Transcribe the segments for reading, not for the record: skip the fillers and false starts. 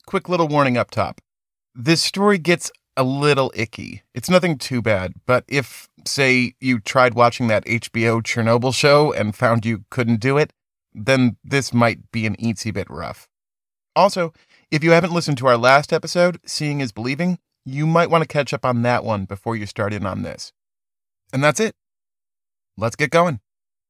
Quick little warning up top. This story gets a little icky. It's nothing too bad, but if, say, you tried watching that HBO Chernobyl show and found you couldn't do it, then this might be an eensy bit rough. Also, if you haven't listened to our last episode, Seeing is Believing, you might want to catch up on that one before you start in on this. And that's it. Let's get going.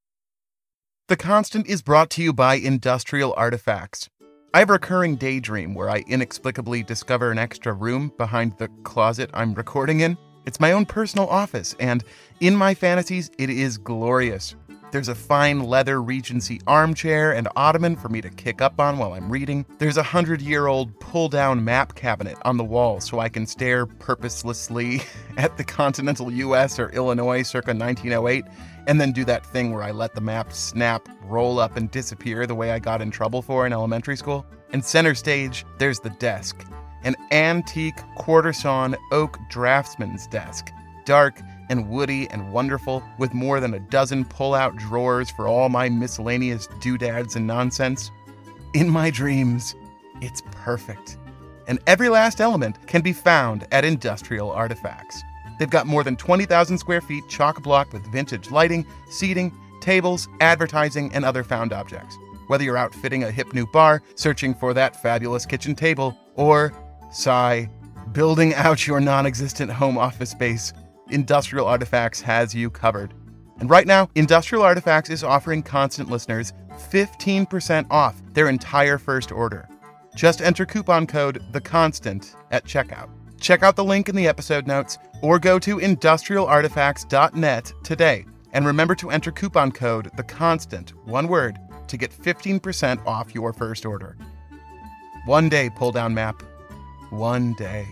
The Constant is brought to you by Industrial Artifacts. I have a recurring daydream where I inexplicably discover an extra room behind the closet I'm recording in. It's my own personal office, and in my fantasies, it is glorious. There's a fine leather Regency armchair and ottoman for me to kick up on while I'm reading. There's a 100-year-old pull-down map cabinet on the wall so I can stare purposelessly at the continental U.S. or Illinois circa 1908, and then do that thing where I let the map snap, roll up, and disappear the way I got in trouble for in elementary school. And center stage, there's the desk. An antique quarter-sawn oak draftsman's desk. Dark and woody and wonderful, with more than a dozen pull-out drawers for all my miscellaneous doodads and nonsense. In my dreams, it's perfect. And every last element can be found at Industrial Artifacts. They've got more than 20,000 square feet chock-a-block with vintage lighting, seating, tables, advertising, and other found objects. Whether you're outfitting a hip new bar, searching for that fabulous kitchen table, or, sigh, building out your non-existent home office space, Industrial Artifacts has you covered. And right now, Industrial Artifacts is offering Constant listeners 15% off their entire first order. Just enter coupon code THECONSTANT at checkout. Check out the link in the episode notes or go to industrialartifacts.net today. And remember to enter coupon code THECONSTANT, one word, to get 15% off your first order. One day, pull-down map. One day.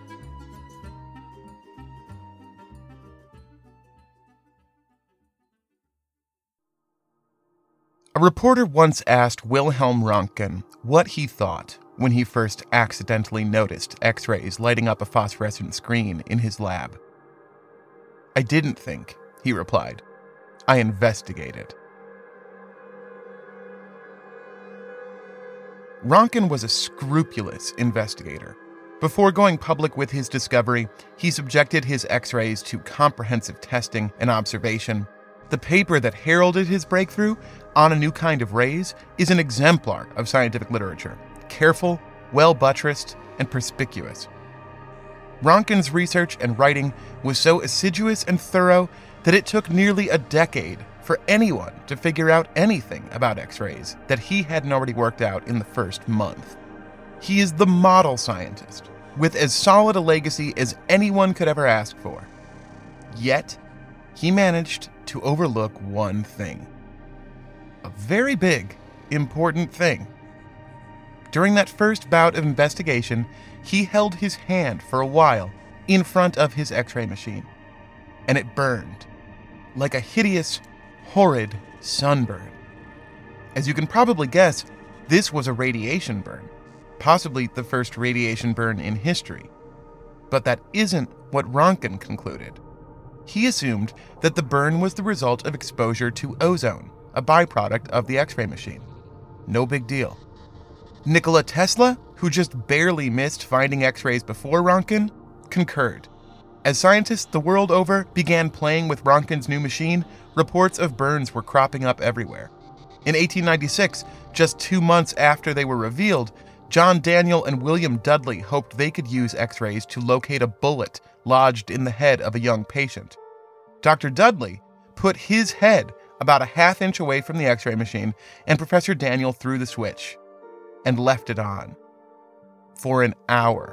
A reporter once asked Wilhelm Röntgen what he thought when he first accidentally noticed X-rays lighting up a phosphorescent screen in his lab. "I didn't think," he replied. "I investigated." Röntgen was a scrupulous investigator. Before going public with his discovery, he subjected his X-rays to comprehensive testing and observation. The paper that heralded his breakthrough on a new kind of rays is an exemplar of scientific literature, careful, well-buttressed, and perspicuous. Röntgen's research and writing was so assiduous and thorough that it took nearly a decade for anyone to figure out anything about X-rays that he hadn't already worked out in the first month. He is the model scientist, with as solid a legacy as anyone could ever ask for. Yet, he managed to overlook one thing. A very big, important thing. During that first bout of investigation, he held his hand for a while in front of his X-ray machine, and it burned like a hideous, horrid sunburn. As you can probably guess, this was a radiation burn, possibly the first radiation burn in history. But that isn't what Röntgen concluded. He assumed that the burn was the result of exposure to ozone, a byproduct of the X-ray machine. No big deal. Nikola Tesla, who just barely missed finding X-rays before Röntgen, concurred. As scientists the world over began playing with Röntgen's new machine, reports of burns were cropping up everywhere. In 1896, just 2 months after they were revealed, John Daniel and William Dudley hoped they could use X-rays to locate a bullet lodged in the head of a young patient. Dr. Dudley put his head about a half-inch away from the X-ray machine, and Professor Daniel threw the switch and left it on for an hour.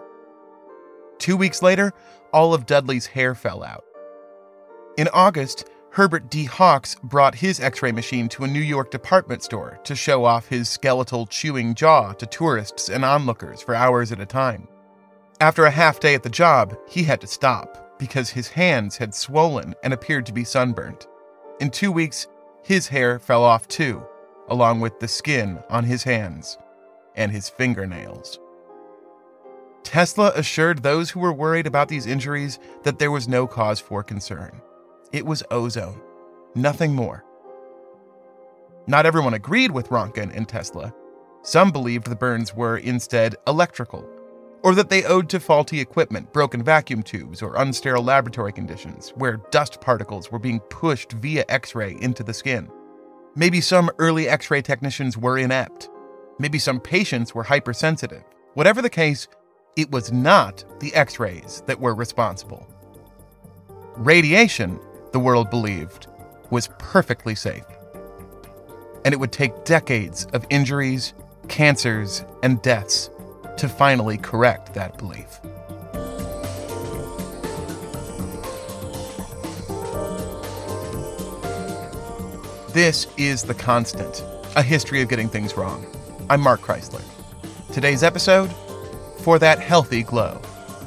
2 weeks later, all of Dudley's hair fell out. In August, Herbert D. Hawks brought his X-ray machine to a New York department store to show off his skeletal chewing jaw to tourists and onlookers for hours at a time. After a half day at the job, he had to stop because his hands had swollen and appeared to be sunburnt. In 2 weeks, his hair fell off too, along with the skin on his hands and his fingernails. Tesla assured those who were worried about these injuries that there was no cause for concern. It was ozone, nothing more. Not everyone agreed with Röntgen and Tesla. Some believed the burns were instead electrical, or that they owed to faulty equipment, broken vacuum tubes, or unsterile laboratory conditions, where dust particles were being pushed via X-ray into the skin. Maybe some early X-ray technicians were inept. Maybe some patients were hypersensitive. Whatever the case, it was not the X-rays that were responsible. Radiation, the world believed, was perfectly safe. And it would take decades of injuries, cancers, and deaths to finally correct that belief. This is The Constant, a history of getting things wrong. I'm Mark Chrysler. Today's episode, For That Healthy Glow.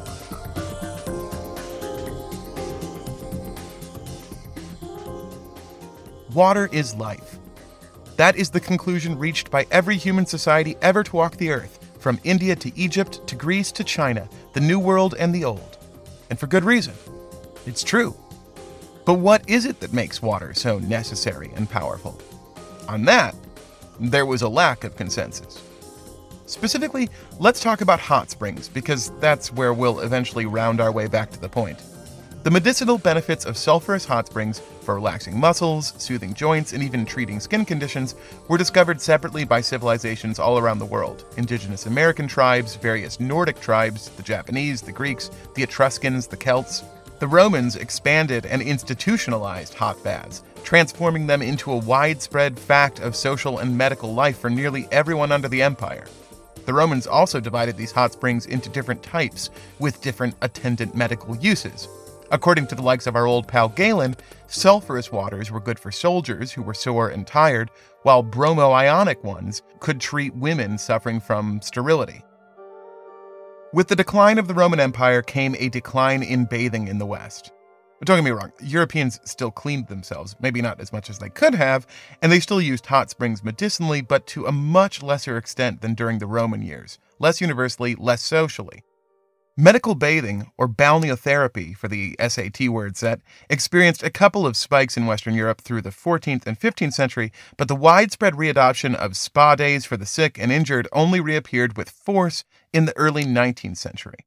Water is life. That is the conclusion reached by every human society ever to walk the earth, from India to Egypt to Greece to China, the New World and the Old. And for good reason. It's true. But what is it that makes water so necessary and powerful? On that, there was a lack of consensus. Specifically, let's talk about hot springs, because that's where we'll eventually round our way back to the point. The medicinal benefits of sulfurous hot springs for relaxing muscles, soothing joints, and even treating skin conditions were discovered separately by civilizations all around the world. Indigenous American tribes, various Nordic tribes, the Japanese, the Greeks, the Etruscans, the Celts. The Romans expanded and institutionalized hot baths, transforming them into a widespread fact of social and medical life for nearly everyone under the empire. The Romans also divided these hot springs into different types, with different attendant medical uses. According to the likes of our old pal Galen, sulfurous waters were good for soldiers who were sore and tired, while bromo-ionic ones could treat women suffering from sterility. With the decline of the Roman Empire came a decline in bathing in the West. But don't get me wrong, Europeans still cleaned themselves, maybe not as much as they could have, and they still used hot springs medicinally, but to a much lesser extent than during the Roman years, less universally, less socially. Medical bathing, or balneotherapy for the SAT word set, experienced a couple of spikes in Western Europe through the 14th and 15th century, but the widespread readoption of spa days for the sick and injured only reappeared with force in the early 19th century.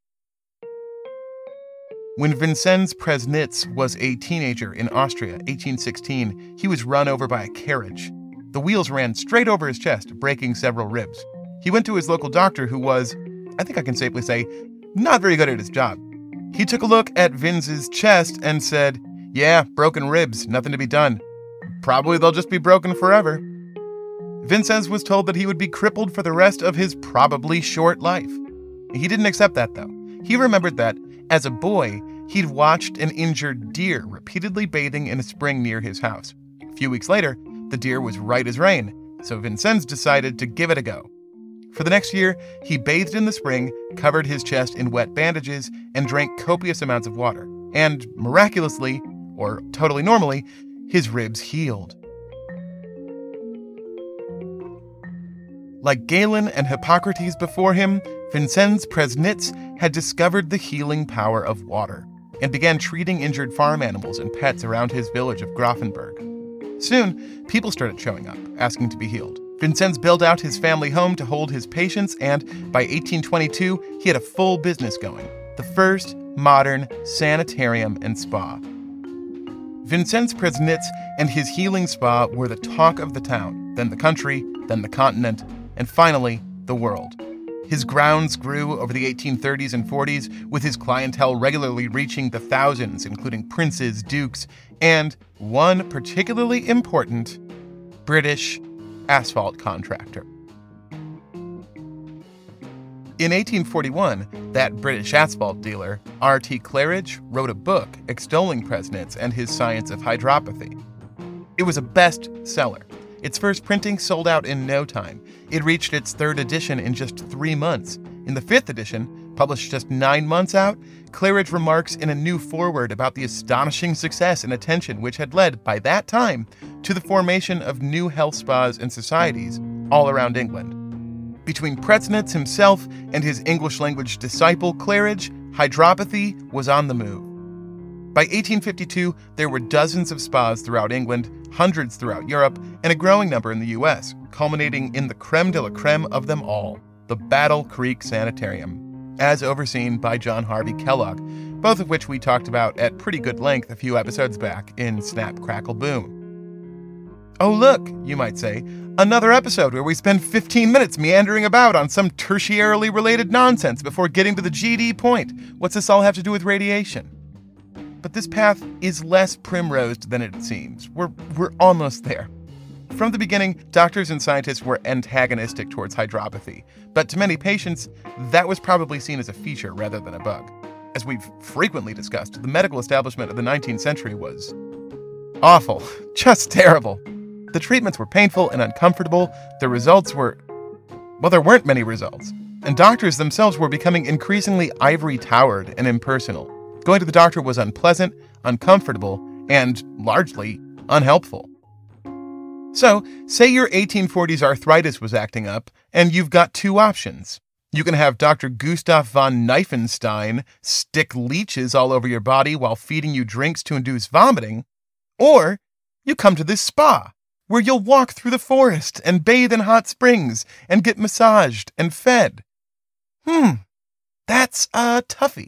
When Vincenz Presnitz was a teenager in Austria, 1816, he was run over by a carriage. The wheels ran straight over his chest, breaking several ribs. He went to his local doctor, who was, I think I can safely say, not very good at his job. He took a look at Vince's chest and said, "Yeah, broken ribs, nothing to be done. Probably they'll just be broken forever." Vincenz was told that he would be crippled for the rest of his probably short life. He didn't accept that, though. He remembered that, as a boy, he'd watched an injured deer repeatedly bathing in a spring near his house. A few weeks later, the deer was right as rain, so Vincenz decided to give it a go. For the next year, he bathed in the spring, covered his chest in wet bandages, and drank copious amounts of water. And miraculously, or totally normally, his ribs healed. Like Galen and Hippocrates before him, Vincenz Presnitz had discovered the healing power of water and began treating injured farm animals and pets around his village of Grafenberg. Soon, people started showing up, asking to be healed. Vincenz built out his family home to hold his patients, and by 1822, he had a full business going, the first modern sanitarium and spa. Vincenz Presnitz and his healing spa were the talk of the town, then the country, then the continent, and finally, the world. His grounds grew over the 1830s and 40s, with his clientele regularly reaching the thousands, including princes, dukes, and one particularly important British asphalt contractor. In 1841, that British asphalt dealer, R.T. Claridge, wrote a book extolling Presnitz and his science of hydropathy. It was a bestseller. Its first printing sold out in no time. It reached its third edition in just 3 months. In the fifth edition, published just 9 months out, Claridge remarks in a new foreword about the astonishing success and attention which had led, by that time, to the formation of new health spas and societies all around England. Between Presnitz himself and his English-language disciple Claridge, hydropathy was on the move. By 1852, there were dozens of spas throughout England, hundreds throughout Europe, and a growing number in the US, culminating in the creme de la creme of them all, the Battle Creek Sanitarium, as overseen by John Harvey Kellogg, both of which we talked about at pretty good length a few episodes back in Snap, Crackle, Boom. Oh look, you might say, another episode where we spend 15 minutes meandering about on some tertiarily related nonsense before getting to the GD point. What's this all have to do with radiation? But this path is less primrosed than it seems. We're almost there. From the beginning, doctors and scientists were antagonistic towards hydropathy, but to many patients, that was probably seen as a feature rather than a bug. As we've frequently discussed, the medical establishment of the 19th century was awful, just terrible. The treatments were painful and uncomfortable. The results were, well, there weren't many results. And doctors themselves were becoming increasingly ivory-towered and impersonal. Going to the doctor was unpleasant, uncomfortable, and largely unhelpful. So, say your 1840s arthritis was acting up, and you've got two options. You can have Dr. Gustav von Neifenstein stick leeches all over your body while feeding you drinks to induce vomiting, or you come to this spa, where you'll walk through the forest and bathe in hot springs and get massaged and fed. That's a toughie.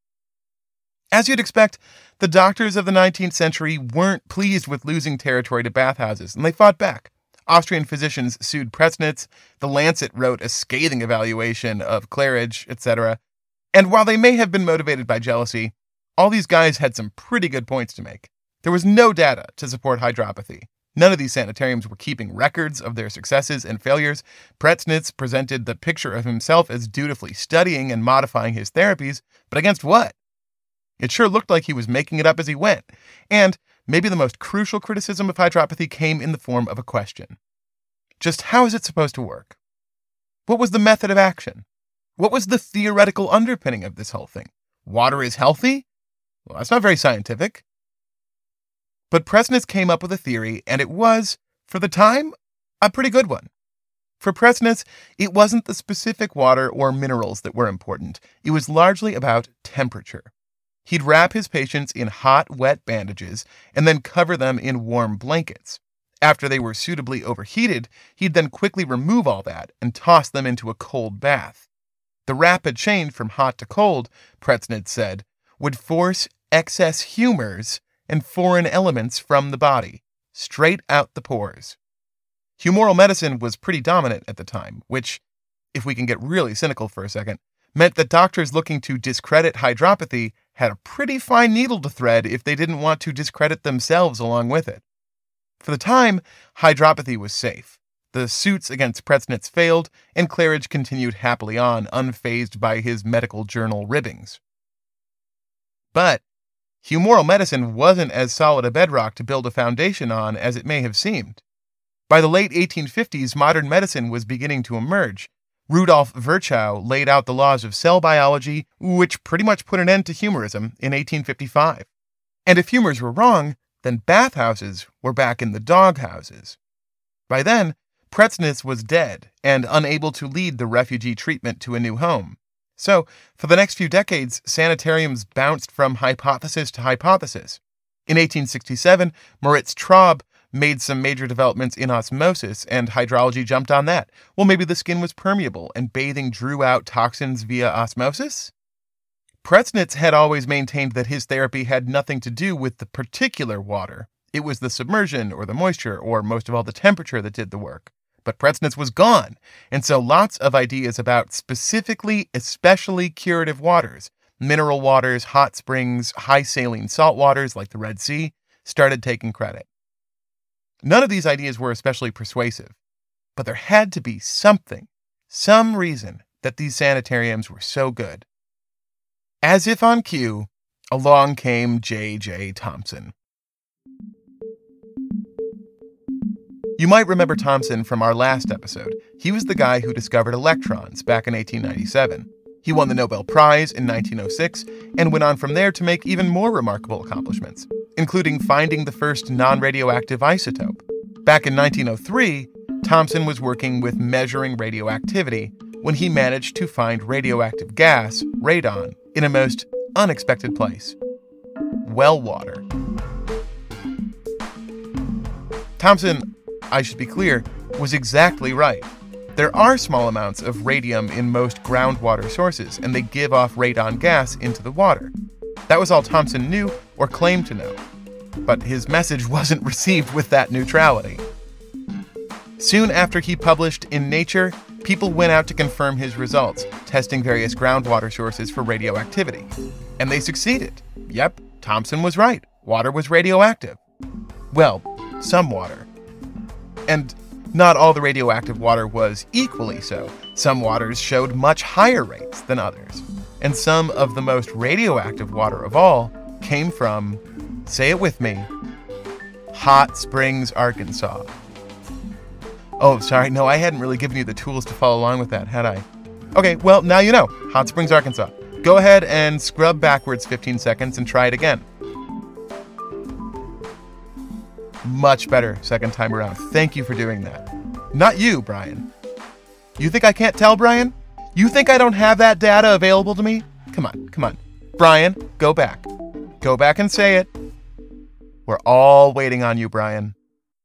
As you'd expect, the doctors of the 19th century weren't pleased with losing territory to bathhouses, and they fought back. Austrian physicians sued Presnitz, the Lancet wrote a scathing evaluation of Claridge, etc. And while they may have been motivated by jealousy, all these guys had some pretty good points to make. There was no data to support hydropathy. None of these sanitariums were keeping records of their successes and failures. Presnitz presented the picture of himself as dutifully studying and modifying his therapies, but against what? It sure looked like he was making it up as he went. And maybe the most crucial criticism of hydropathy came in the form of a question. Just how is it supposed to work? What was the method of action? What was the theoretical underpinning of this whole thing? Water is healthy? Well, that's not very scientific. But Presnitz came up with a theory, and it was, for the time, a pretty good one. For Presnitz, it wasn't the specific water or minerals that were important. It was largely about temperature. He'd wrap his patients in hot, wet bandages and then cover them in warm blankets. After they were suitably overheated, he'd then quickly remove all that and toss them into a cold bath. The rapid change from hot to cold, Presnitz said, would force excess humors and foreign elements from the body, straight out the pores. Humoral medicine was pretty dominant at the time, which, if we can get really cynical for a second, meant that doctors looking to discredit hydropathy had a pretty fine needle to thread if they didn't want to discredit themselves along with it. For the time, hydropathy was safe. The suits against Presnitz failed, and Claridge continued happily on, unfazed by his medical journal ribbings. But humoral medicine wasn't as solid a bedrock to build a foundation on as it may have seemed. By the late 1850s, modern medicine was beginning to emerge. Rudolf Virchow laid out the laws of cell biology, which pretty much put an end to humorism in 1855. And if humors were wrong, then bathhouses were back in the doghouses. By then, Presnitz was dead and unable to lead the refugee treatment to a new home. So, for the next few decades, sanitariums bounced from hypothesis to hypothesis. In 1867, Moritz Traub made some major developments in osmosis, and hydrology jumped on that. Well, maybe the skin was permeable, and bathing drew out toxins via osmosis? Presnitz had always maintained that his therapy had nothing to do with the particular water. It was the submersion, or the moisture, or most of all the temperature that did the work. But Presnitz was gone, and so lots of ideas about specifically, especially curative waters, mineral waters, hot springs, high saline salt waters like the Red Sea, started taking credit. None of these ideas were especially persuasive, but there had to be something, some reason that these sanitariums were so good. As if on cue, along came J.J. Thomson. You might remember Thomson from our last episode. He was the guy who discovered electrons back in 1897. He won the Nobel Prize in 1906 and went on from there to make even more remarkable accomplishments, including finding the first non-radioactive isotope. Back in 1903, Thomson was working with measuring radioactivity when he managed to find radioactive gas, radon, in a most unexpected place. well water. Thompson, I should be clear, was exactly right. There are small amounts of radium in most groundwater sources, and they give off radon gas into the water. That was all Thompson knew or claimed to know. But his message wasn't received with that neutrality. Soon after he published in Nature, people went out to confirm his results, testing various groundwater sources for radioactivity. And they succeeded. Yep, Thompson was right. Water was radioactive. Well, some water. And not all the radioactive water was equally so. Some waters showed much higher rates than others. And some of the most radioactive water of all came from, say it with me, Hot Springs, Arkansas. Oh, sorry, no, I hadn't really given you the tools to follow along with that, had I? Okay, well, now you know. Hot Springs, Arkansas. Go ahead and scrub backwards 15 seconds and try it again. Much better second time around. Thank you for doing that. Not you, Brian. You think I can't tell, Brian? You think I don't have that data available to me? Come on. Brian, go back. Go back and say it. We're all waiting on you, Brian.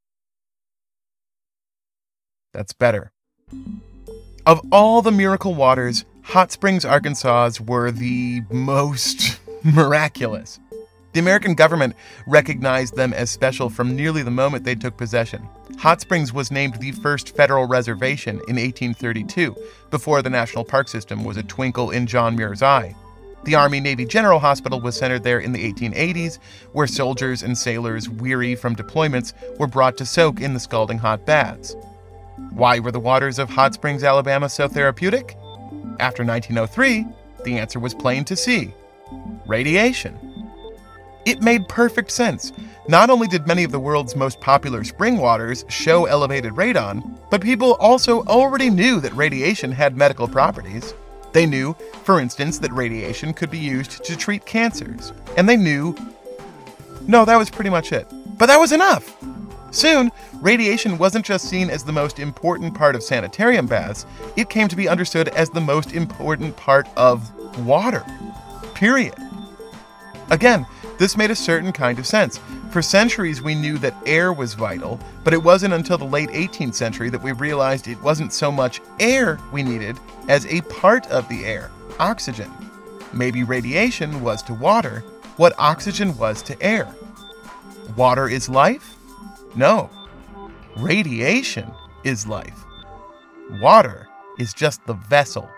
That's better. Of all the miracle waters, Hot Springs, Arkansas were the most miraculous. The American government recognized them as special from nearly the moment they took possession. Hot Springs was named the first federal reservation in 1832, before the National Park System was a twinkle in John Muir's eye. The Army-Navy General Hospital was centered there in the 1880s, where soldiers and sailors weary from deployments were brought to soak in the scalding hot baths. Why were the waters of Hot Springs, Alabama so therapeutic? After 1903, the answer was plain to see: radiation. It made perfect sense. Not only did many of the world's most popular spring waters show elevated radon, but people also already knew that radiation had medical properties. They knew, for instance, that radiation could be used to treat cancers. And they knew... No, that was pretty much it. But that was enough! Soon, radiation wasn't just seen as the most important part of sanitarium baths, it came to be understood as the most important part of water. Period. Again, this made a certain kind of sense. For centuries, we knew that air was vital, but it wasn't until the late 18th century that we realized it wasn't so much air we needed as a part of the air, oxygen. Maybe radiation was to water what oxygen was to air. Water is life? No. Radiation is life. Water is just the vessel.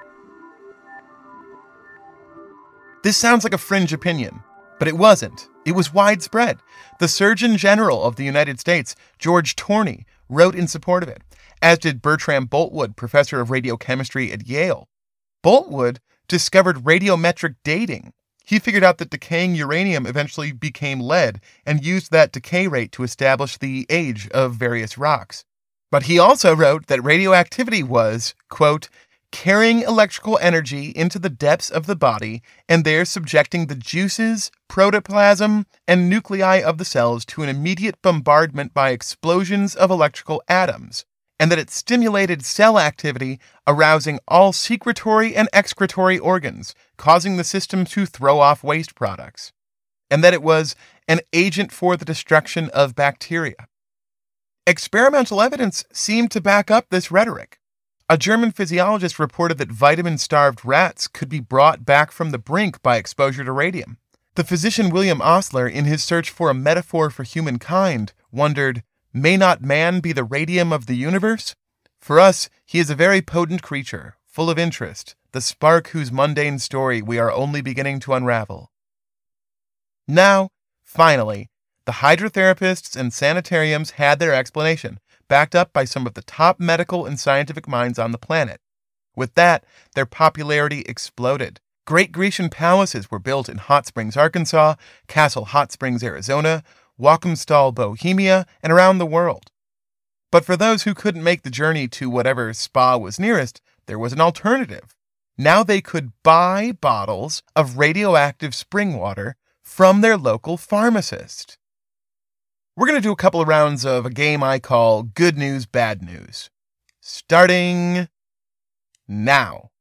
This sounds like a fringe opinion. But it wasn't. It was widespread. The Surgeon General of the United States, George Torney, wrote in support of it, as did Bertram Boltwood, professor of radiochemistry at Yale. Boltwood discovered radiometric dating. He figured out that decaying uranium eventually became lead and used that decay rate to establish the age of various rocks. But he also wrote that radioactivity was, quote, carrying electrical energy into the depths of the body and there subjecting the juices, protoplasm, and nuclei of the cells to an immediate bombardment by explosions of electrical atoms, and that it stimulated cell activity, arousing all secretory and excretory organs, causing the system to throw off waste products, and that it was an agent for the destruction of bacteria. Experimental evidence seemed to back up this rhetoric. A German physiologist reported that vitamin-starved rats could be brought back from the brink by exposure to radium. The physician William Osler, in his search for a metaphor for humankind, wondered, may not man be the radium of the universe? For us, he is a very potent creature, full of interest, the spark whose mundane story we are only beginning to unravel. Now, finally, the hydrotherapists and sanitariums had their explanation, backed up by some of the top medical and scientific minds on the planet. With that, their popularity exploded. Great Grecian palaces were built in Hot Springs, Arkansas, Castle Hot Springs, Arizona, Walthamstow, Bohemia, and around the world. But for those who couldn't make the journey to whatever spa was nearest, there was an alternative. Now they could buy bottles of radioactive spring water from their local pharmacist. We're going to do a couple of rounds of a game I call Good News, Bad News. Starting now.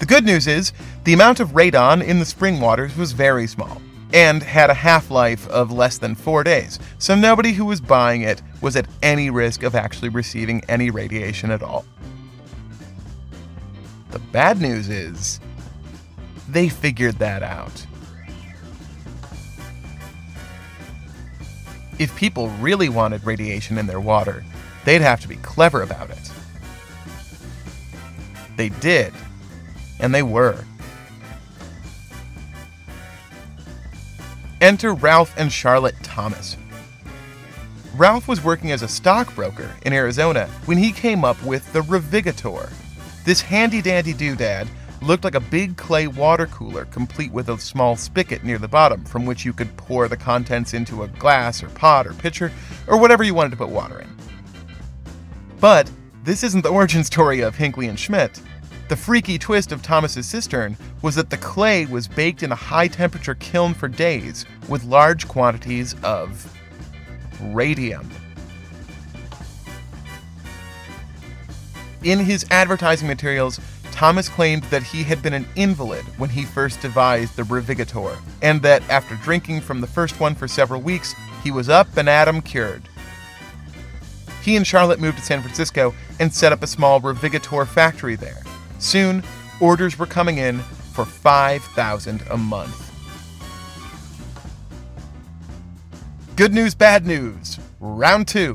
The good news is, the amount of radon in the spring waters was very small, and had a half-life of less than 4 days, so nobody who was buying it was at any risk of actually receiving any radiation at all. The bad news is, they figured that out. If people really wanted radiation in their water, they'd have to be clever about it. They did, and they were. Enter Ralph and Charlotte Thomas. Ralph was working as a stockbroker in Arizona when he came up with the Revigator. This handy-dandy doodad looked like a big clay water cooler complete with a small spigot near the bottom from which you could pour the contents into a glass or pot or pitcher or whatever you wanted to put water in. But this isn't the origin story of Hinckley and Schmidt. The freaky twist of Thomas's cistern was that the clay was baked in a high-temperature kiln for days with large quantities of radium. In his advertising materials, Thomas claimed that he had been an invalid when he first devised the Revigator, and that after drinking from the first one for several weeks, he was up and at 'em cured. He and Charlotte moved to San Francisco and set up a small Revigator factory there. Soon, orders were coming in for $5,000 a month. Good news, bad news. Round 2.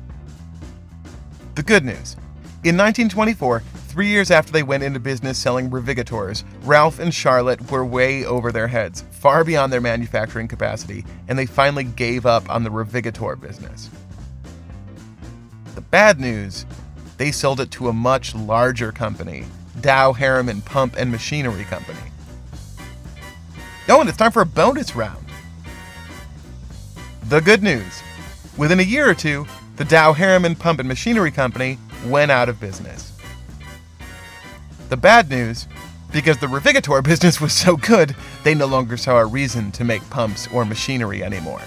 The good news. In 1924, 3 years after they went into business selling Revigators, Ralph and Charlotte were way over their heads, far beyond their manufacturing capacity, and they finally gave up on the Revigator business. The bad news, they sold it to a much larger company, Dow Harriman Pump and Machinery Company. Oh, and it's time for a bonus round. The good news, within a year or two, the Dow Harriman Pump and Machinery Company went out of business. The bad news, because the Revigator business was so good, they no longer saw a reason to make pumps or machinery anymore.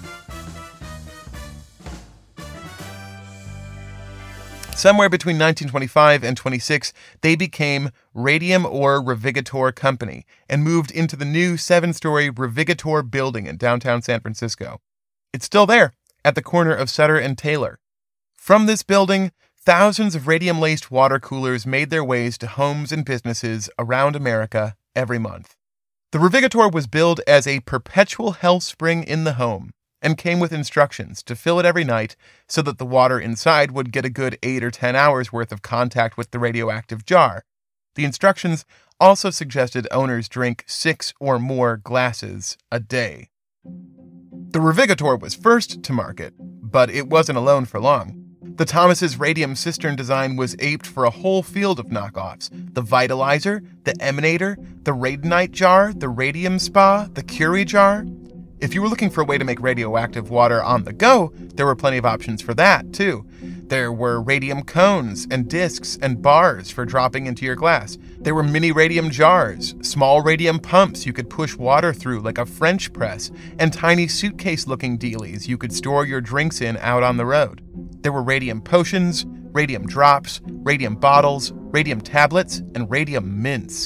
Somewhere between 1925 and 26, they became Radium Ore Revigator Company and moved into the new 7-story Revigator building in downtown San Francisco. It's still there, at the corner of Sutter and Taylor. From this building, thousands of radium-laced water coolers made their ways to homes and businesses around America every month. The Revigator was billed as a perpetual health spring in the home and came with instructions to fill it every night so that the water inside would get a good 8 or 10 hours worth of contact with the radioactive jar. The instructions also suggested owners drink 6 or more glasses a day. The Revigator was first to market, but it wasn't alone for long. The Thomas's radium cistern design was aped for a whole field of knockoffs. The Vitalizer, the Emanator, the Radonite jar, the Radium Spa, the Curie jar. If you were looking for a way to make radioactive water on the go, there were plenty of options for that, too. There were radium cones and discs and bars for dropping into your glass. There were mini radium jars, small radium pumps you could push water through like a French press, and tiny suitcase-looking dealies you could store your drinks in out on the road. There were radium potions, radium drops, radium bottles, radium tablets, and radium mints.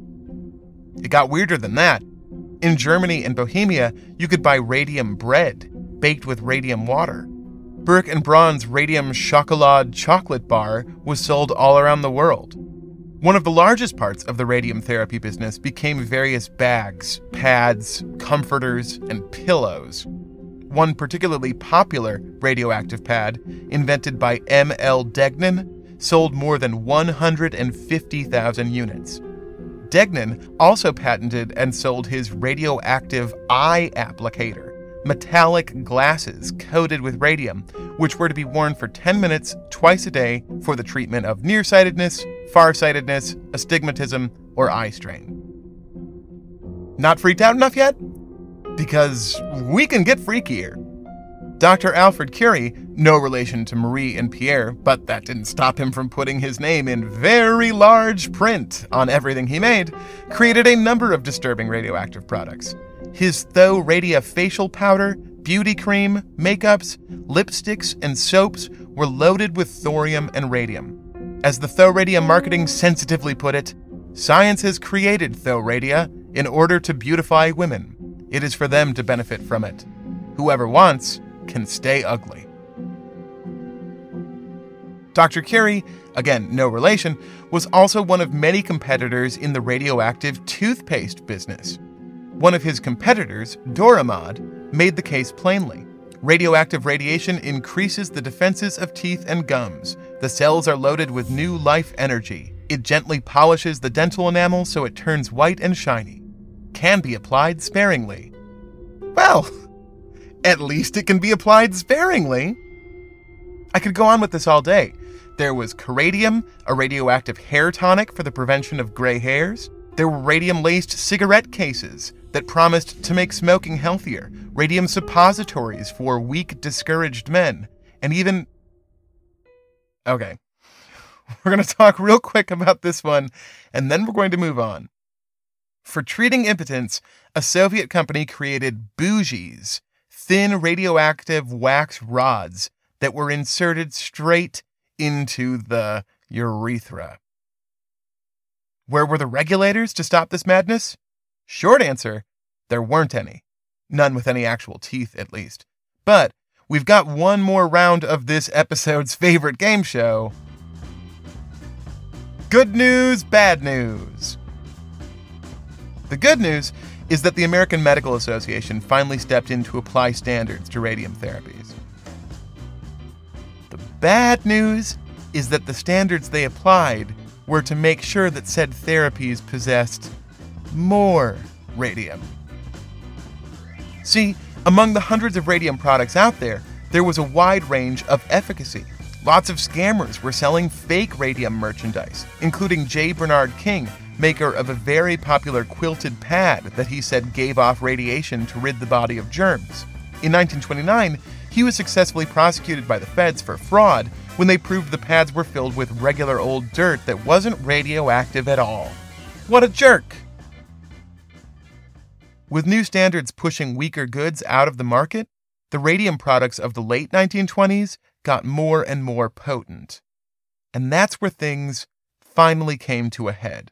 It got weirder than that. In Germany and Bohemia, you could buy radium bread, baked with radium water. Burke and Braun's Radium Chocolat chocolate bar was sold all around the world. One of the largest parts of the radium therapy business became various bags, pads, comforters, and pillows. One particularly popular radioactive pad, invented by M.L. Degnan, sold more than 150,000 units. Degnan also patented and sold his radioactive eye applicator, metallic glasses coated with radium, which were to be worn for 10 minutes twice a day for the treatment of nearsightedness, farsightedness, astigmatism, or eye strain. Not freaked out enough yet? Because we can get freakier. Dr. Alfred Curie, no relation to Marie and Pierre, but that didn't stop him from putting his name in very large print on everything he made, created a number of disturbing radioactive products. His Tho-Radia facial powder, beauty cream, makeups, lipsticks, and soaps were loaded with thorium and radium. As the Tho-Radia marketing sensitively put it, Science has created Thoradia in order to beautify women. It is for them to benefit from it. Whoever wants can stay ugly. Dr. Curie, again no relation, was also one of many competitors in the radioactive toothpaste business. One of his competitors, Doramod, made the case plainly. Radioactive radiation increases the defenses of teeth and gums. The cells are loaded with new life energy. It gently polishes the dental enamel so it turns white and shiny. Can be applied sparingly. Well, at least it can be applied sparingly. I could go on with this all day. There was Caradium, a radioactive hair tonic for the prevention of gray hairs. There were radium-laced cigarette cases that promised to make smoking healthier, radium suppositories for weak, discouraged men, and even... Okay, we're going to talk real quick about this one, and then we're going to move on. For treating impotence, a Soviet company created bougies, thin radioactive wax rods that were inserted straight into the urethra. Where were the regulators to stop this madness? Short answer, there weren't any. None with any actual teeth, at least. But we've got one more round of this episode's favorite game show. Good news, bad news. The good news is that the American Medical Association finally stepped in to apply standards to radium therapies. The bad news is that the standards they applied were to make sure that said therapies possessed more radium. See, among the hundreds of radium products out there, there was a wide range of efficacy. Lots of scammers were selling fake radium merchandise, including J. Bernard King, maker of a very popular quilted pad that he said gave off radiation to rid the body of germs. In 1929, he was successfully prosecuted by the feds for fraud when they proved the pads were filled with regular old dirt that wasn't radioactive at all. What a jerk! With new standards pushing weaker goods out of the market, the radium products of the late 1920s got more and more potent. And that's where things finally came to a head.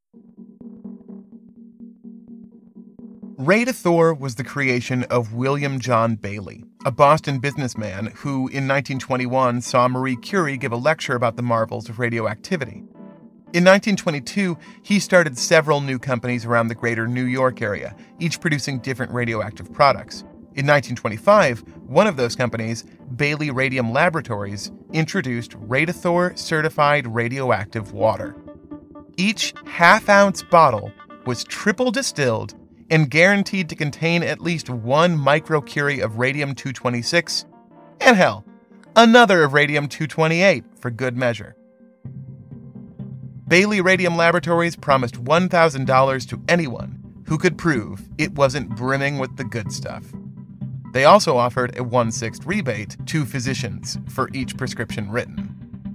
Radithor was the creation of William John Bailey, a Boston businessman who in 1921 saw Marie Curie give a lecture about the marvels of radioactivity. In 1922, he started several new companies around the greater New York area, each producing different radioactive products. In 1925, one of those companies, Bailey Radium Laboratories, introduced Radithor certified radioactive water. Each half-ounce bottle was triple distilled and guaranteed to contain at least 1 microcurie of radium-226, and hell, another of radium-228 for good measure. Bailey Radium Laboratories promised $1,000 to anyone who could prove it wasn't brimming with the good stuff. They also offered a 1/6 rebate to physicians for each prescription written.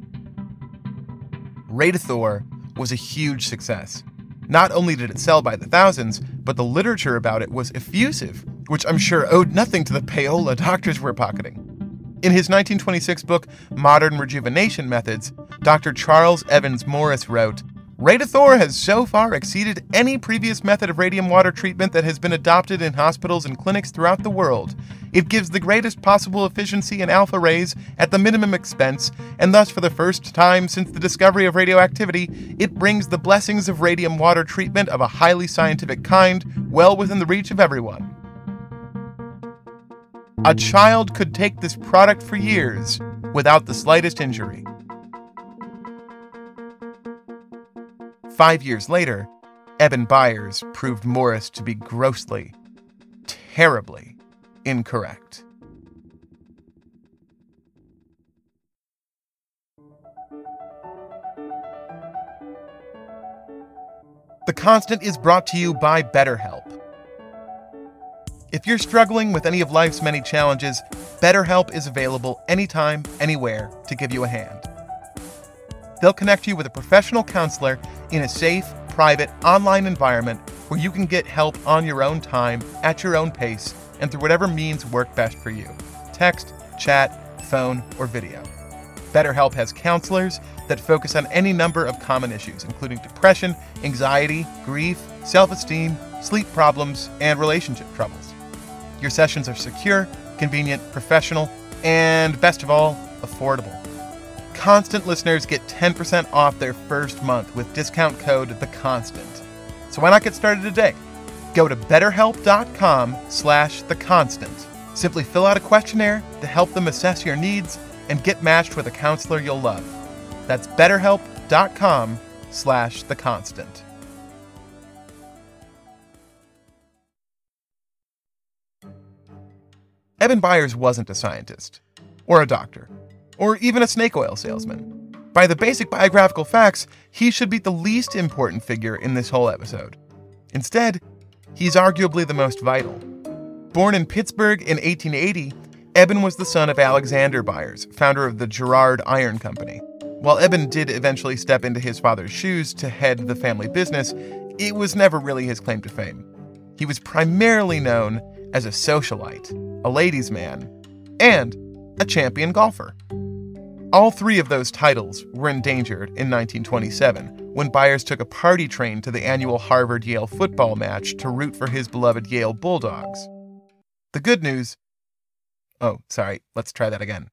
Radithor was a huge success. Not only did it sell by the thousands, but the literature about it was effusive, which I'm sure owed nothing to the payola doctors were pocketing. In his 1926 book, Modern Rejuvenation Methods, Dr. Charles Evans Morris wrote, "Radithor has so far exceeded any previous method of radium water treatment that has been adopted in hospitals and clinics throughout the world. It gives the greatest possible efficiency in alpha rays at the minimum expense, and thus for the first time since the discovery of radioactivity, it brings the blessings of radium water treatment of a highly scientific kind well within the reach of everyone. A child could take this product for years without the slightest injury." 5 years later, Eben Byers proved Morris to be grossly, terribly incorrect. The Constant is brought to you by BetterHelp. If you're struggling with any of life's many challenges, BetterHelp is available anytime, anywhere to give you a hand. They'll connect you with a professional counselor in a safe, private, online environment where you can get help on your own time, at your own pace, and through whatever means work best for you. Text, chat, phone, or video. BetterHelp has counselors that focus on any number of common issues, including depression, anxiety, grief, self-esteem, sleep problems, and relationship troubles. Your sessions are secure, convenient, professional, and best of all, affordable. Constant listeners get 10% off their first month with discount code THECONSTANT. So why not get started today? Go to betterhelp.com/theconstant. Simply fill out a questionnaire to help them assess your needs and get matched with a counselor you'll love. That's betterhelp.com/theconstant. Eben Byers wasn't a scientist, or a doctor, or even a snake oil salesman. By the basic biographical facts, he should be the least important figure in this whole episode. Instead, he's arguably the most vital. Born in Pittsburgh in 1880, Eben was the son of Alexander Byers, founder of the Girard Iron Company. While Eben did eventually step into his father's shoes to head the family business, it was never really his claim to fame. He was primarily known as a socialite, a ladies' man, and a champion golfer. All three of those titles were endangered in 1927 when Byers took a party train to the annual Harvard-Yale football match to root for his beloved Yale Bulldogs. The good news... Oh, sorry, let's try that again.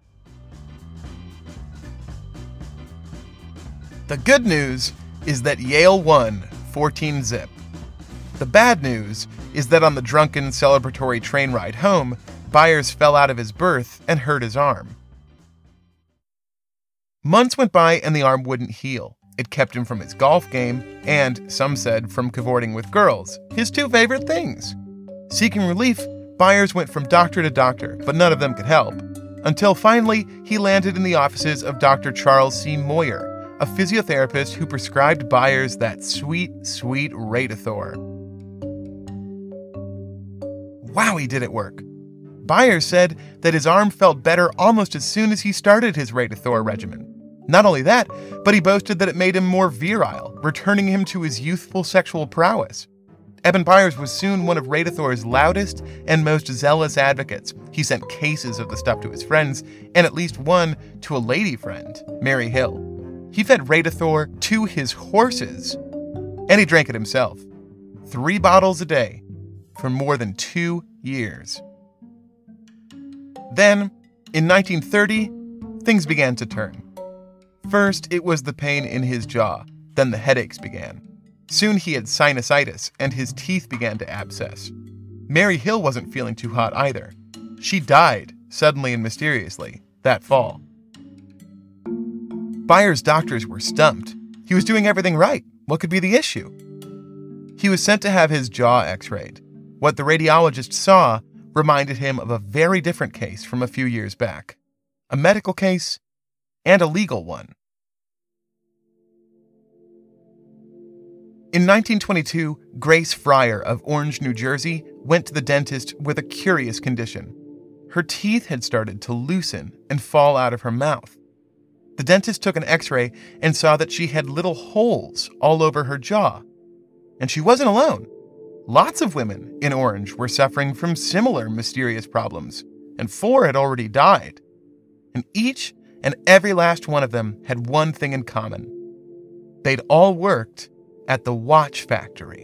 The good news is that Yale won 14-zip. The bad news is that on the drunken celebratory train ride home, Byers fell out of his berth and hurt his arm. Months went by and the arm wouldn't heal. It kept him from his golf game and, some said, from cavorting with girls, his two favorite things. Seeking relief, Byers went from doctor to doctor, but none of them could help. Until finally, he landed in the offices of Dr. Charles C. Moyer, a physiotherapist who prescribed Byers that sweet, sweet Radithor. Wowie, did it work. Byers said that his arm felt better almost as soon as he started his Radithor regimen. Not only that, but he boasted that it made him more virile, returning him to his youthful sexual prowess. Eben Byers was soon one of Radithor's loudest and most zealous advocates. He sent cases of the stuff to his friends, and at least one to a lady friend, Mary Hill. He fed Radithor to his horses, and he drank it himself. 3 bottles a day for more than 2 years. Then, in 1930, things began to turn. First, it was the pain in his jaw. Then the headaches began. Soon he had sinusitis, and his teeth began to abscess. Mary Hill wasn't feeling too hot either. She died, suddenly and mysteriously, that fall. Byers' doctors were stumped. He was doing everything right. What could be the issue? He was sent to have his jaw x-rayed. What the radiologist saw reminded him of a very different case from a few years back. A medical case and a legal one. In 1922, Grace Fryer of Orange, New Jersey, went to the dentist with a curious condition. Her teeth had started to loosen and fall out of her mouth. The dentist took an x-ray and saw that she had little holes all over her jaw. And she wasn't alone. Lots of women in Orange were suffering from similar mysterious problems, and 4 had already died. And each and every last one of them had one thing in common. They'd all worked at the watch factory.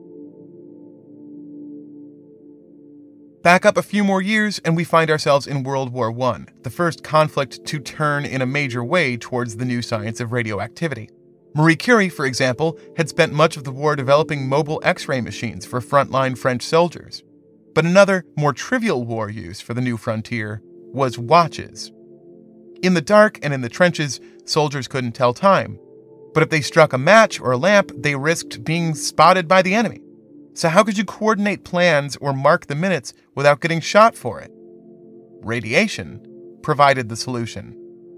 Back up a few more years, and we find ourselves in World War I, the first conflict to turn in a major way towards the new science of radioactivity. Marie Curie, for example, had spent much of the war developing mobile X-ray machines for frontline French soldiers. But another, more trivial war use for the new frontier was watches. In the dark and in the trenches, soldiers couldn't tell time. But if they struck a match or a lamp, they risked being spotted by the enemy. So how could you coordinate plans or mark the minutes without getting shot for it? Radiation provided the solution.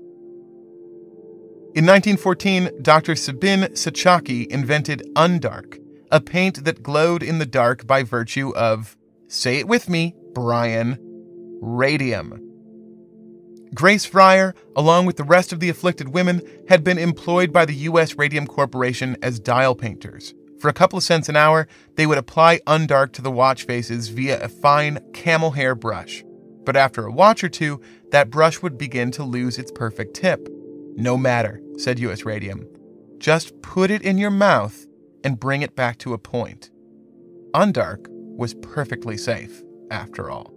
In 1914, Dr. Sabin Sachaki invented Undark, a paint that glowed in the dark by virtue of, say it with me, Brian, radium. Grace Fryer, along with the rest of the afflicted women, had been employed by the U.S. Radium Corporation as dial painters. For a couple of cents an hour, they would apply Undark to the watch faces via a fine camel hair brush. But after a watch or two, that brush would begin to lose its perfect tip. "No matter," said U.S. Radium. "Just put it in your mouth and bring it back to a point." Undark was perfectly safe, after all.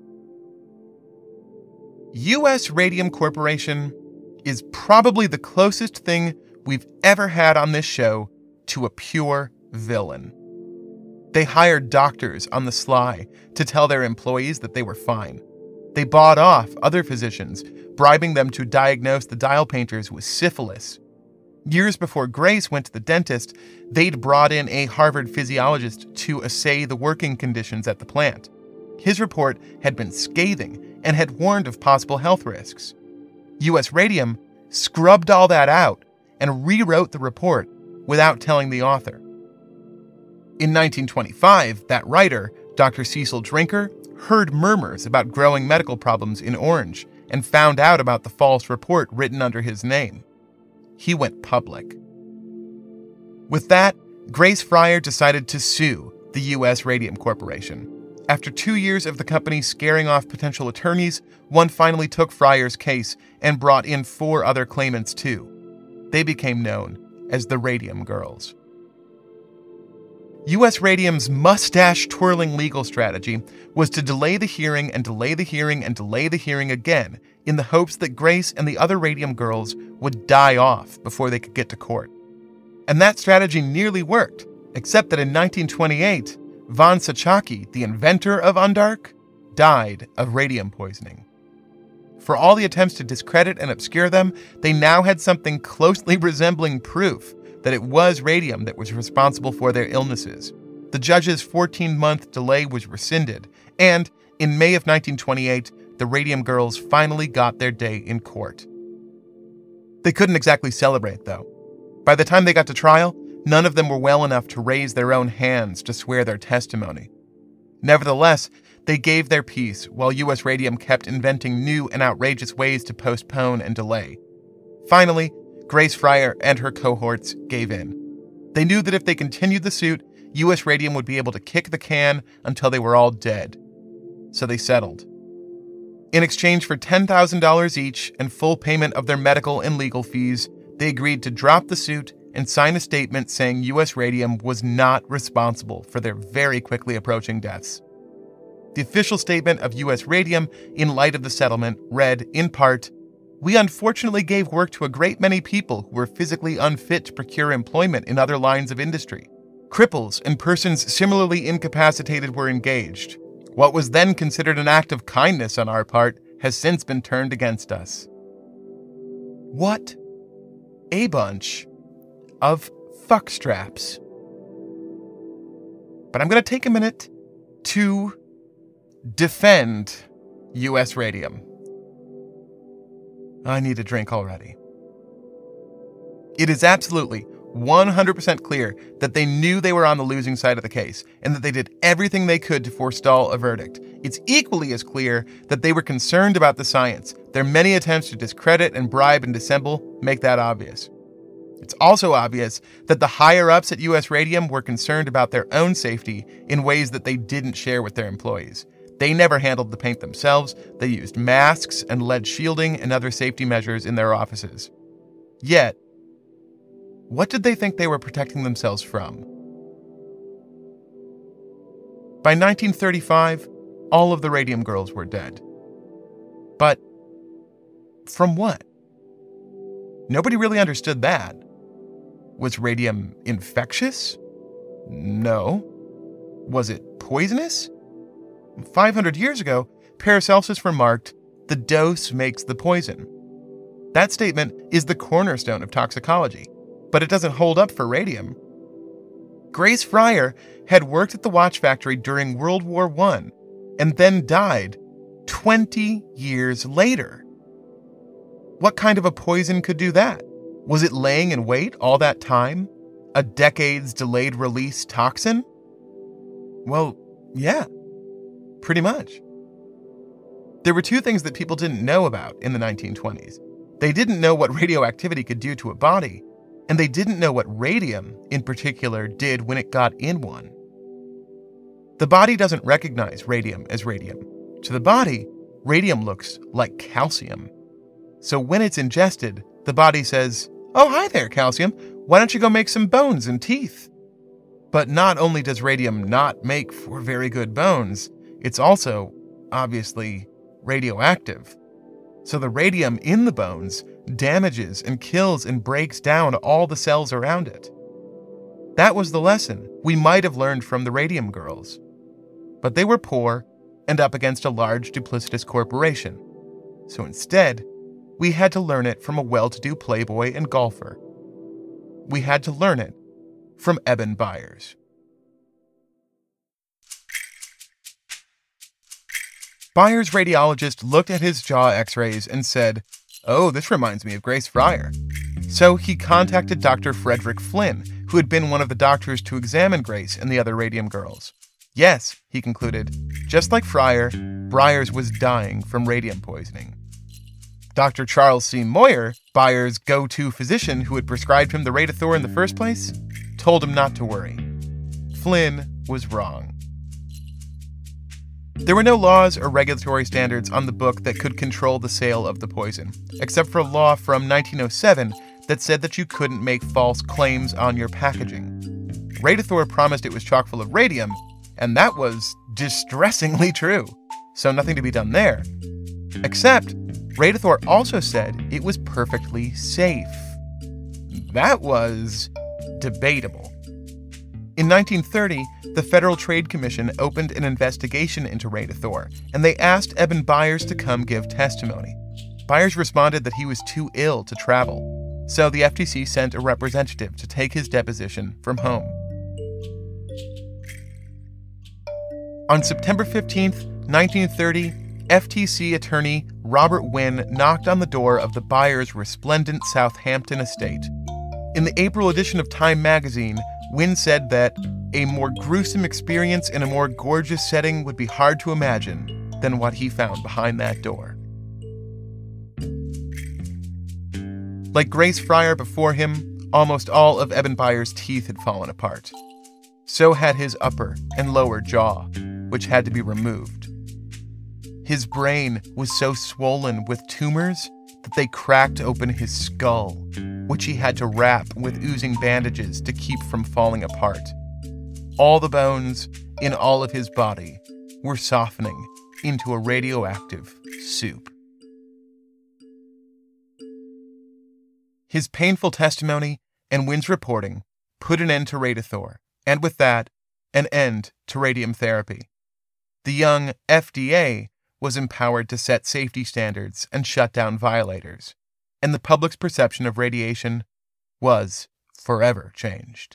U.S. Radium Corporation is probably the closest thing we've ever had on this show to a pure villain. They hired doctors on the sly to tell their employees that they were fine. They bought off other physicians, bribing them to diagnose the dial painters with syphilis. Years before Grace went to the dentist, they'd brought in a Harvard physiologist to assay the working conditions at the plant. His report had been scathing and had warned of possible health risks. U.S. Radium scrubbed all that out and rewrote the report without telling the author. In 1925, that writer, Dr. Cecil Drinker, heard murmurs about growing medical problems in Orange and found out about the false report written under his name. He went public. With that, Grace Fryer decided to sue the U.S. Radium Corporation. After 2 years of the company scaring off potential attorneys, one finally took Fryer's case and brought in 4 other claimants too. They became known as the Radium Girls. U.S. Radium's mustache-twirling legal strategy was to delay the hearing and delay the hearing and delay the hearing again in the hopes that Grace and the other Radium Girls would die off before they could get to court. And that strategy nearly worked, except that in 1928, Von Sachaki, the inventor of Undark, died of radium poisoning. For all the attempts to discredit and obscure them, they now had something closely resembling proof that it was radium that was responsible for their illnesses. The judge's 14-month delay was rescinded, and in May of 1928, the Radium Girls finally got their day in court. They couldn't exactly celebrate, though. By the time they got to trial, none of them were well enough to raise their own hands to swear their testimony. Nevertheless, they gave their piece while U.S. Radium kept inventing new and outrageous ways to postpone and delay. Finally, Grace Fryer and her cohorts gave in. They knew that if they continued the suit, U.S. Radium would be able to kick the can until they were all dead. So they settled. In exchange for $10,000 each and full payment of their medical and legal fees, they agreed to drop the suit and sign a statement saying U.S. Radium was not responsible for their very quickly approaching deaths. The official statement of U.S. Radium, in light of the settlement, read, in part, "We unfortunately gave work to a great many people who were physically unfit to procure employment in other lines of industry. Cripples and persons similarly incapacitated were engaged. What was then considered an act of kindness on our part has since been turned against us." What a bunch of fuckstraps. But I'm going to take a minute to defend U.S. Radium. I need a drink already. It is absolutely 100% clear that they knew they were on the losing side of the case and that they did everything they could to forestall a verdict. It's equally as clear that they were concerned about the science. Their many attempts to discredit and bribe and dissemble make that obvious. It's also obvious that the higher-ups at U.S. Radium were concerned about their own safety in ways that they didn't share with their employees. They never handled the paint themselves. They used masks and lead shielding and other safety measures in their offices. Yet, what did they think they were protecting themselves from? By 1935, all of the Radium Girls were dead. But from what? Nobody really understood that. Was radium infectious? No. Was it poisonous? 500 years ago, Paracelsus remarked, "The dose makes the poison." That statement is the cornerstone of toxicology, but it doesn't hold up for radium. Grace Fryer had worked at the watch factory during World War I and then died 20 years later. What kind of a poison could do that? Was it laying in wait all that time? A decade's delayed release toxin? Well, yeah, pretty much. There were two things that people didn't know about in the 1920s. They didn't know what radioactivity could do to a body, and they didn't know what radium, in particular, did when it got in one. The body doesn't recognize radium as radium. To the body, radium looks like calcium. So when it's ingested, The body says, "Oh, hi there, calcium. Why don't you go make some bones and teeth?" But not only does radium not make for very good bones, it's also, obviously, radioactive. So the radium in the bones damages and kills and breaks down all the cells around it. That was the lesson we might have learned from the Radium Girls. But they were poor and up against a large, duplicitous corporation. So instead, we had to learn it from a well-to-do playboy and golfer. We had to learn it from Eben Byers. Byers' radiologist looked at his jaw x-rays and said, "Oh, this reminds me of Grace Fryer." So he contacted Dr. Frederick Flynn, who had been one of the doctors to examine Grace and the other Radium Girls. Yes, he concluded, just like Fryer, Byers was dying from radium poisoning. Dr. Charles C. Moyer, Byers' go-to physician who had prescribed him the Radithor in the first place, told him not to worry. Flynn was wrong. There were no laws or regulatory standards on the book that could control the sale of the poison, except for a law from 1907 that said that you couldn't make false claims on your packaging. Radithor promised it was chock full of radium, and that was distressingly true, so nothing to be done there. Except, Radithor also said it was perfectly safe. That was debatable. In 1930, the Federal Trade Commission opened an investigation into Radithor, and they asked Eben Byers to come give testimony. Byers responded that he was too ill to travel, so the FTC sent a representative to take his deposition from home. On September 15, 1930, FTC attorney Robert Wynn knocked on the door of the Byers' resplendent Southampton estate. In the April edition of Time magazine, Wynn said that a more gruesome experience in a more gorgeous setting would be hard to imagine than what he found behind that door. Like Grace Fryer before him, almost all of Eben Byers' teeth had fallen apart. So had his upper and lower jaw, which had to be removed. His brain was so swollen with tumors that they cracked open his skull, which he had to wrap with oozing bandages to keep from falling apart. All the bones in all of his body were softening into a radioactive soup. His painful testimony and Wynn's reporting put an end to Radithor, and with that, an end to radium therapy. The young FDA was empowered to set safety standards and shut down violators, and the public's perception of radiation was forever changed.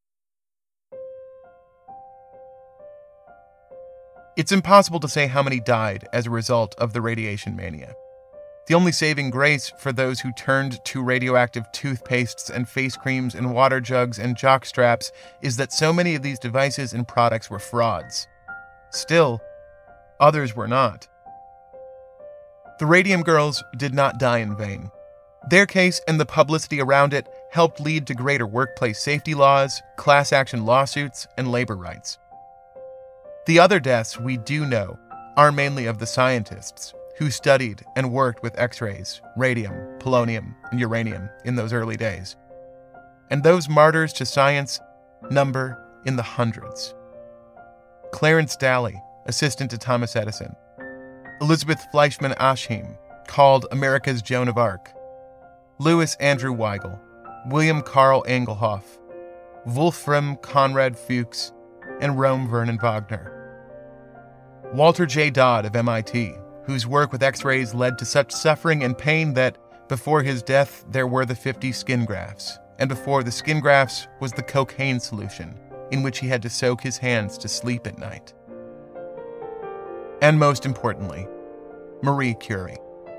It's impossible to say how many died as a result of the radiation mania. The only saving grace for those who turned to radioactive toothpastes and face creams and water jugs and jock straps is that so many of these devices and products were frauds. Still, others were not. The Radium Girls did not die in vain. Their case and the publicity around it helped lead to greater workplace safety laws, class action lawsuits, and labor rights. The other deaths we do know are mainly of the scientists who studied and worked with X-rays, radium, polonium, and uranium in those early days. And those martyrs to science number in the hundreds. Clarence Daly, assistant to Thomas Edison. Elizabeth Fleischman Ashheim, called America's Joan of Arc. Louis Andrew Weigel, William Carl Engelhoff, Wolfram Conrad Fuchs, and Rome Vernon Wagner. Walter J. Dodd of MIT, whose work with X-rays led to such suffering and pain that, before his death, there were the 50 skin grafts, and before the skin grafts was the cocaine solution, in which he had to soak his hands to sleep at night. And most importantly, Marie Curie,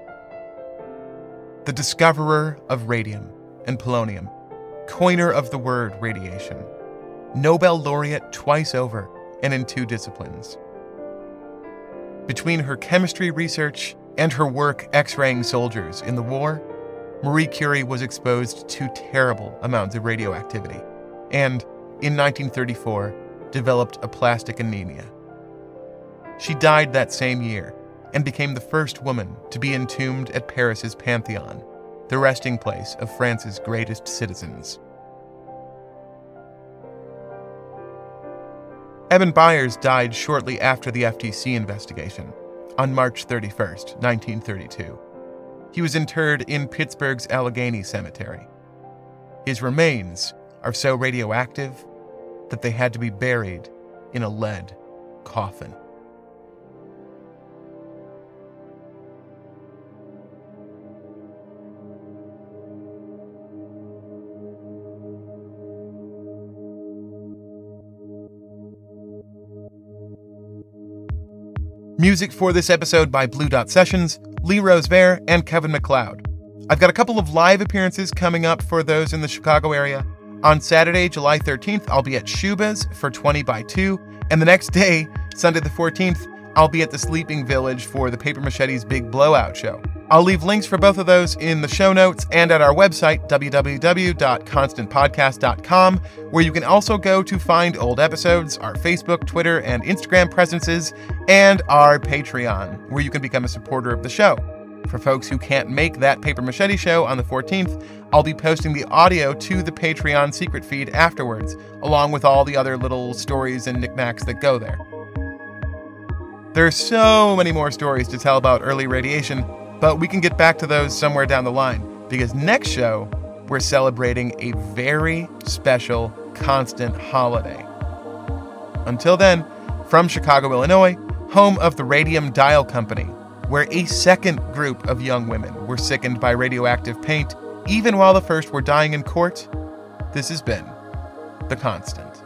the discoverer of radium and polonium, coiner of the word radiation, Nobel laureate twice over and in 2 disciplines. Between her chemistry research and her work X-raying soldiers in the war, Marie Curie was exposed to terrible amounts of radioactivity and, in 1934, developed aplastic anemia. She died that same year and became the first woman to be entombed at Paris's Pantheon, the resting place of France's greatest citizens. Eben Byers died shortly after the FTC investigation, on March 31st, 1932. He was interred in Pittsburgh's Allegheny Cemetery. His remains are so radioactive that they had to be buried in a lead coffin. Music for this episode by Blue Dot Sessions, Lee Rosevere, and Kevin MacLeod. I've got a couple of live appearances coming up for those in the Chicago area. On Saturday, July 13th, I'll be at Shuba's for 20 by 2, and the next day, Sunday the 14th, I'll be at the Sleeping Village for the Paper Machete's Big Blowout Show. I'll leave links for both of those in the show notes and at our website, www.constantpodcast.com, where you can also go to find old episodes, our Facebook, Twitter, and Instagram presences, and our Patreon, where you can become a supporter of the show. For folks who can't make that Paper Machete show on the 14th, I'll be posting the audio to the Patreon secret feed afterwards, along with all the other little stories and knickknacks that go there. There are so many more stories to tell about early radiation, but we can get back to those somewhere down the line, because next show, we're celebrating a very special Constant holiday. Until then, from Chicago, Illinois, home of the Radium Dial Company, where a second group of young women were sickened by radioactive paint, even while the first were dying in court, this has been The Constant.